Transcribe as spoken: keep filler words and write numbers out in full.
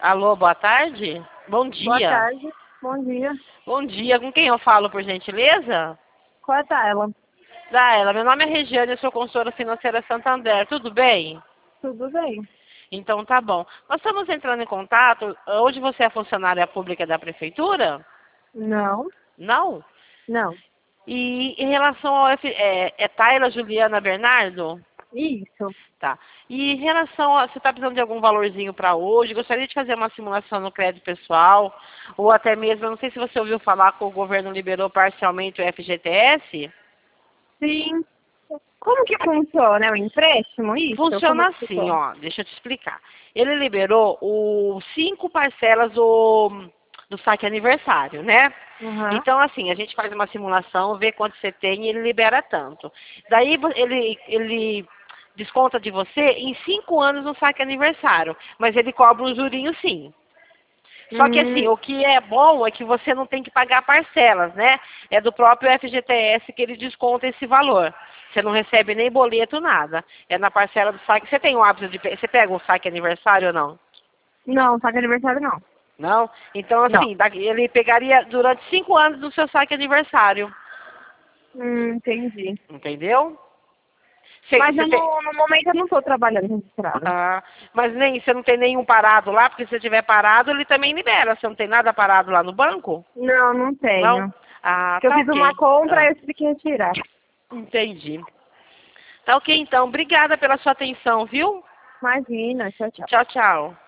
Alô, boa tarde? Bom dia. Boa tarde. Bom dia. Bom dia. Com quem eu falo, por gentileza? Qual é a ela? Da ela. Meu nome é Regiane, eu sou consultora financeira Santander. Tudo bem? Tudo bem. Então tá bom. Nós estamos entrando em contato. Hoje você é funcionária pública da prefeitura? Não. Não? Não. E em relação ao F, é, é Tayla Juliana Bernardo? Isso. Tá. E em relação a, você está precisando de algum valorzinho para hoje? Gostaria de fazer uma simulação no crédito pessoal, ou até mesmo, eu não sei se você ouviu falar que o governo liberou parcialmente o F G T S? Sim. Como que funciona? É um empréstimo, isso? Como Funciona que assim, funciona? ó, deixa eu te explicar. Ele liberou os cinco parcelas do, do saque aniversário, né? Uhum. Então, assim, a gente faz uma simulação, vê quanto você tem e ele libera tanto. Daí vo- ele, ele desconta de você em cinco anos no saque aniversário, mas ele cobra um jurinho sim. Só que assim, Hum, o que é bom é que você não tem que pagar parcelas, né? É do próprio F G T S que ele desconta esse valor. Você não recebe nem boleto, nada. É na parcela do saque. Você tem o hábito de... pe- Você pega um saque aniversário ou não? não, saque aniversário não. Não? Então Não. assim, daqui- ele pegaria durante cinco anos do seu saque aniversário. Hum, entendi. Entendeu? Você, Mas você eu tem... no, no momento eu não estou trabalhando registrada. Ah, mas nem, você não tem nenhum parado lá, porque se você tiver parado, ele também libera. Você não tem nada parado lá no banco? Não, não Não? tenho. Ah, Porque eu tá fiz uma ok. compra Ah, e eu tive que retirar. entendi. Tá ok, então. Obrigada pela sua atenção, viu? Imagina, tchau, tchau. Tchau, tchau.